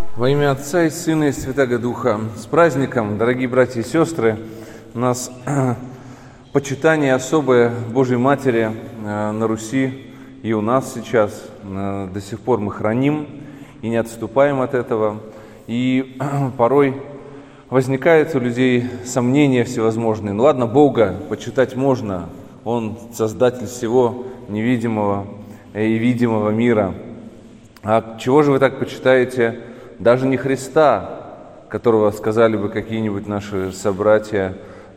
Во имя Отца и Сына и Святаго Духа. С праздником, дорогие братья и сестры! У нас почитание особое Божьей Матери на Руси и у нас сейчас. До сих пор мы храним и не отступаем от этого. И порой возникают у людей сомнения всевозможные. Ну ладно, Бога почитать можно, Он создатель всего невидимого и видимого мира. А чего же вы так почитаете даже не Христа, которого сказали бы какие-нибудь наши собратья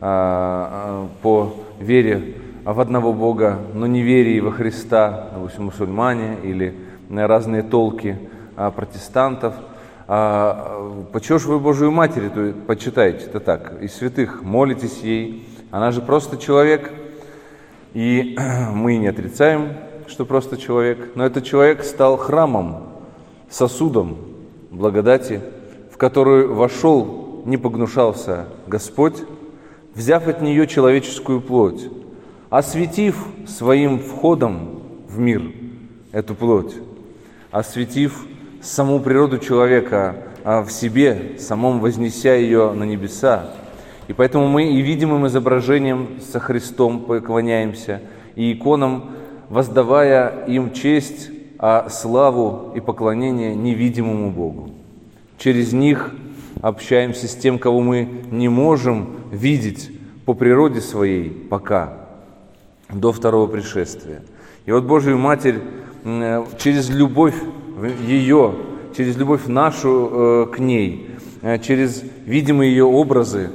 по вере в одного Бога, но не вере во Христа, допустим, мусульмане или разные толки протестантов. Почему же вы Божию Матерь почитаете-то так? И святых молитесь ей, она же просто человек, и мы не отрицаем, что просто человек, но этот человек стал храмом, сосудом благодати, в которую вошел, не погнушался Господь, взяв от нее человеческую плоть, осветив своим входом в мир эту плоть, осветив саму природу человека в себе, самом вознеся ее на небеса. И поэтому мы и видимым изображением со Христом поклоняемся, и иконам, воздавая им честь, славу и поклонение невидимому Богу. Через них общаемся с тем, кого мы не можем видеть по природе своей пока, до второго пришествия. И вот Божию Матерь через любовь ее, через любовь нашу к ней, через видимые ее образы,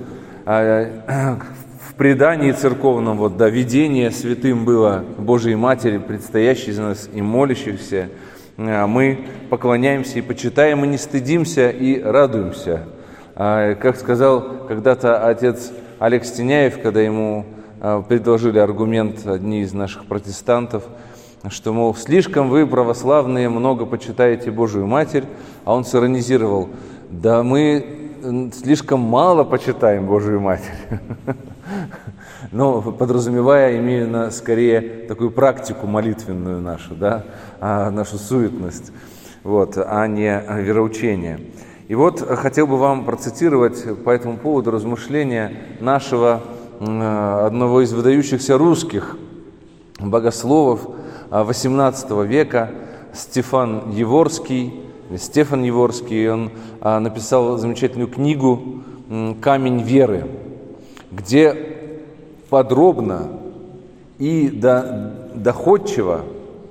в предании церковном, видение святым было Божией Матери, предстоящей за нас и молящихся, мы поклоняемся и почитаем, и не стыдимся, и радуемся. Как сказал когда-то отец Олег Стеняев, когда ему предложили аргумент одни из наших протестантов, что, мол, слишком вы, православные, много почитаете Божию Матерь, а он сиронизировал: да мы слишком мало почитаем Божию Матерь. Но подразумевая именно скорее такую практику молитвенную нашу, нашу суетность, а не вероучение. И вот хотел бы вам процитировать по этому поводу размышления нашего одного из выдающихся русских богословов XVIII века, Стефан Еворский. Он написал замечательную книгу «Камень веры», где подробно и доходчиво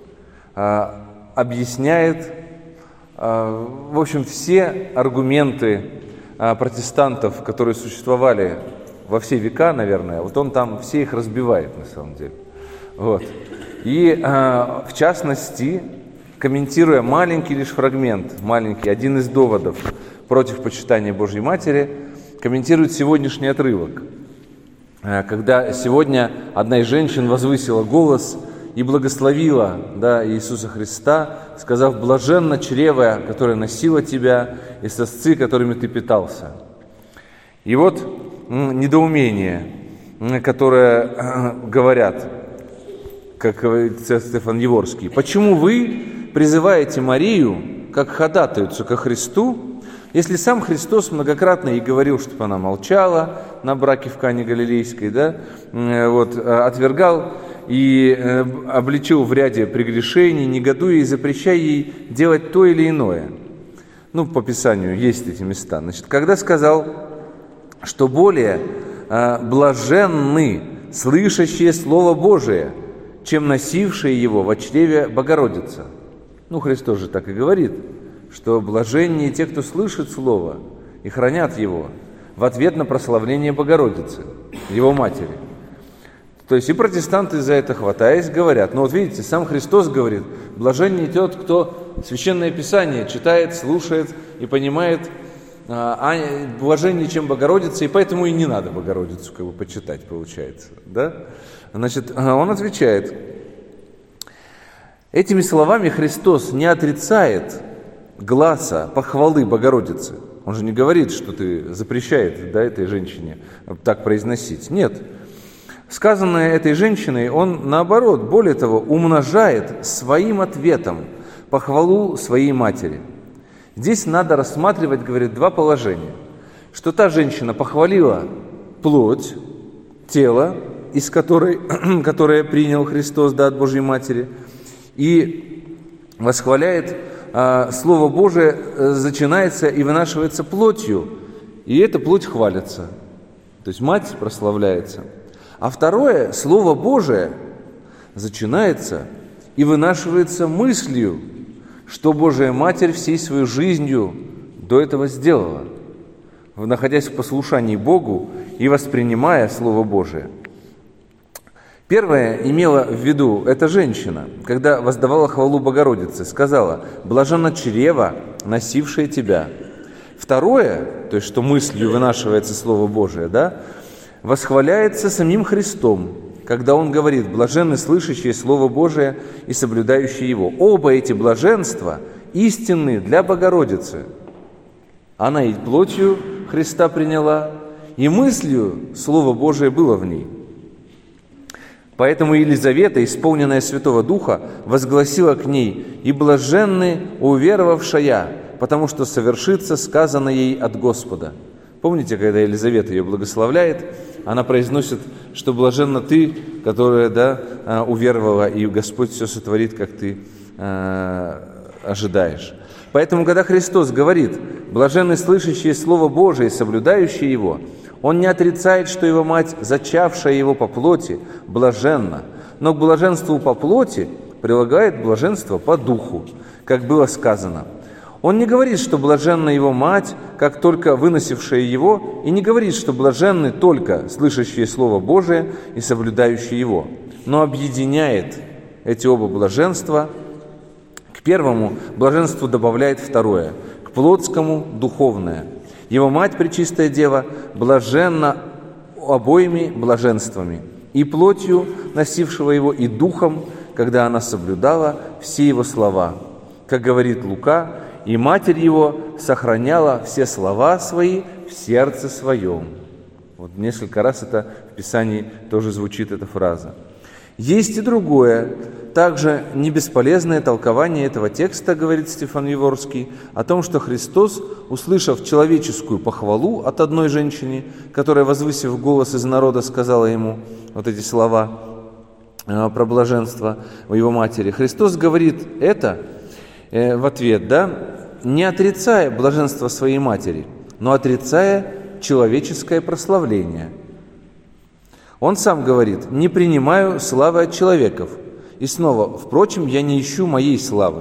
объясняет, в общем, все аргументы протестантов, которые существовали во все века, наверное. Он там все их разбивает, на самом деле. И, в частности, комментируя маленький лишь фрагмент, один из доводов против почитания Божьей Матери, комментирует сегодняшний отрывок, когда сегодня одна из женщин возвысила голос и благословила Иисуса Христа, сказав: «Блаженна чрево, которое носило тебя, и сосцы, которыми ты питался». И вот недоумение, которое говорят, как говорит Стефан Еворский: «Почему вы призываете Марию как ходатайцу ко Христу, если сам Христос многократно ей говорил, чтобы она молчала на браке в Кане Галилейской, отвергал и обличил в ряде прегрешений, негодуя и запрещая ей делать то или иное». По Писанию есть эти места. Когда сказал, что более блаженны слышащие Слово Божие, чем носившие его во чреве Богородица. Христос же так и говорит, что блаженнее те, кто слышит Слово и хранят его в ответ на прославление Богородицы, Его Матери. То есть и протестанты за это хватаясь говорят, видите, сам Христос говорит: блаженнее тот, кто Священное Писание читает, слушает и понимает, блаженнее, чем Богородица, и поэтому и не надо Богородицу почитать, получается. Он отвечает: этими словами Христос не отрицает гласа похвалы Богородицы. Он же не говорит, что ты запрещает этой женщине так произносить. Нет. Сказанное этой женщиной, он наоборот, более того, умножает своим ответом похвалу своей матери. Здесь надо рассматривать, говорит, два положения. Что та женщина похвалила плоть, тело, из которое принял Христос, да, от Божьей Матери, и восхваляет Слово Божие, зачинается и вынашивается плотью, и эта плоть хвалится. То есть мать прославляется. А второе, Слово Божие зачинается и вынашивается мыслью, что Божия Матерь всей своей жизнью до этого сделала, находясь в послушании Богу и воспринимая Слово Божие. Первое имела в виду эта женщина, когда воздавала хвалу Богородице, сказала: «Блаженно чрево, носившее тебя». Второе, то есть, что мыслью вынашивается Слово Божие, да, восхваляется самим Христом, когда Он говорит: «Блаженны слышащие Слово Божие и соблюдающие его». Оба эти блаженства истинны для Богородицы. Она и плотью Христа приняла, и мыслью Слово Божие было в ней. Поэтому Елизавета, исполненная Святого Духа, возгласила к ней: «И блаженны уверовавшая, потому что совершится сказано ей от Господа». Помните, когда Елизавета ее благословляет, она произносит, что блаженна ты, которая, да, уверовала, и Господь все сотворит, как ты ожидаешь. Поэтому, когда Христос говорит: «Блаженны слышащие Слово Божие и соблюдающие его», Он не отрицает, что его мать, зачавшая его по плоти, блаженна, но к блаженству по плоти прилагает блаженство по духу, как было сказано. Он не говорит, что блаженна его мать, как только выносившая его, и не говорит, что блаженны только слышащие Слово Божие и соблюдающие его, но объединяет эти оба блаженства. К первому блаженству добавляет второе, к плотскому – духовное. Его мать, Пречистая Дева, блаженна обоими блаженствами, и плотью, носившего его, и духом, когда она соблюдала все его слова. Как говорит Лука: «И матерь его сохраняла все слова свои в сердце своем». Вот несколько раз это в Писании тоже звучит эта фраза. Есть и другое, также не бесполезное толкование этого текста, говорит Стефан Еворский, о том, что Христос, услышав человеческую похвалу от одной женщины, которая, возвысив голос из народа, сказала ему вот эти слова про блаженство его матери, Христос говорит это в ответ, да, не отрицая блаженство своей матери, но отрицая человеческое прославление. Он сам говорит: «Не принимаю славы от человеков». И снова: «Впрочем, я не ищу моей славы»,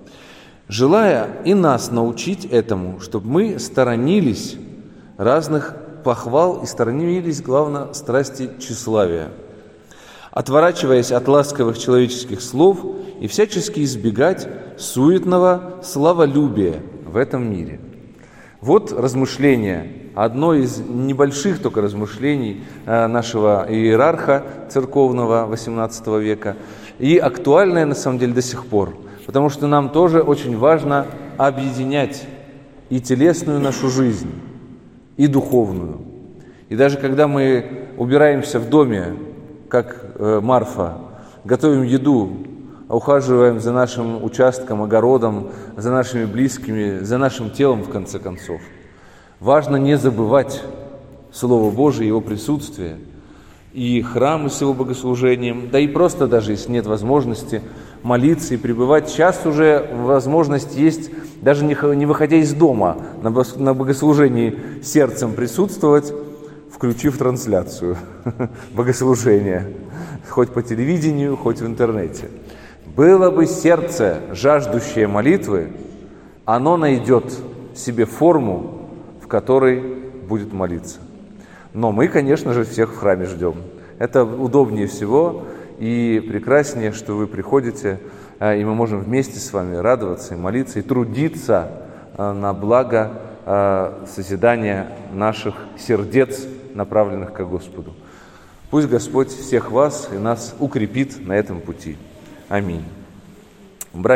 желая и нас научить этому, чтобы мы сторонились разных похвал и сторонились, главное, страсти тщеславия, отворачиваясь от ласковых человеческих слов и всячески избегать суетного славолюбия в этом мире. Вот размышление, одно из небольших только размышлений нашего иерарха церковного XVIII века, и актуальное на самом деле до сих пор, потому что нам тоже очень важно объединять и телесную нашу жизнь, и духовную. И даже когда мы убираемся в доме, как Марфа, готовим еду, ухаживаем за нашим участком, огородом, за нашими близкими, за нашим телом, в конце концов, важно не забывать Слово Божие, Его присутствие, и храмы с Его богослужением, да и просто даже, если нет возможности, молиться и пребывать. Сейчас уже возможность есть, даже не выходя из дома, на богослужении сердцем присутствовать, включив трансляцию богослужения, хоть по телевидению, хоть в интернете. Было бы сердце, жаждущее молитвы, оно найдет себе форму, в которой будет молиться. Но мы, конечно же, всех в храме ждем. Это удобнее всего и прекраснее, что вы приходите, и мы можем вместе с вами радоваться и молиться, и трудиться на благо созидания наших сердец, направленных ко Господу. Пусть Господь всех вас и нас укрепит на этом пути. Аминь.